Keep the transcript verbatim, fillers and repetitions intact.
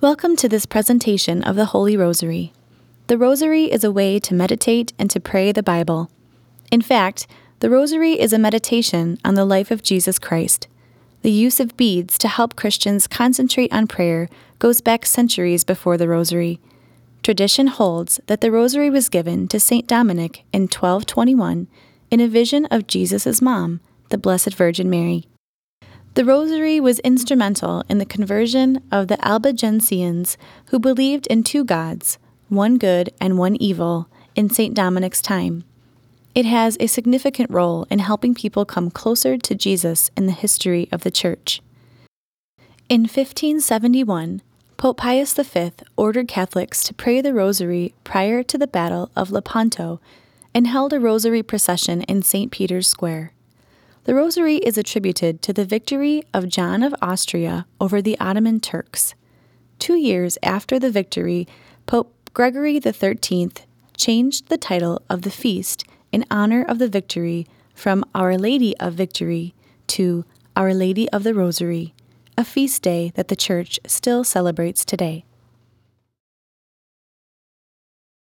Welcome to this presentation of the Holy Rosary. The Rosary is a way to meditate and to pray the Bible. In fact, the Rosary is a meditation on the life of Jesus Christ. The use of beads to help Christians concentrate on prayer goes back centuries before the Rosary. Tradition holds that the Rosary was given to Saint Dominic in twelve twenty-one in a vision of Jesus' mom, the Blessed Virgin Mary. The Rosary was instrumental in the conversion of the Albigensians who believed in two gods, one good and one evil, in Saint Dominic's time. It has a significant role in helping people come closer to Jesus in the history of the Church. In fifteen seventy-one, Pope Pius the Fifth ordered Catholics to pray the Rosary prior to the Battle of Lepanto and held a Rosary procession in Saint Peter's Square. The Rosary is attributed to the victory of John of Austria over the Ottoman Turks. Two years after the victory, Pope Gregory the Thirteenth changed the title of the feast in honor of the victory from Our Lady of Victory to Our Lady of the Rosary, a feast day that the Church still celebrates today.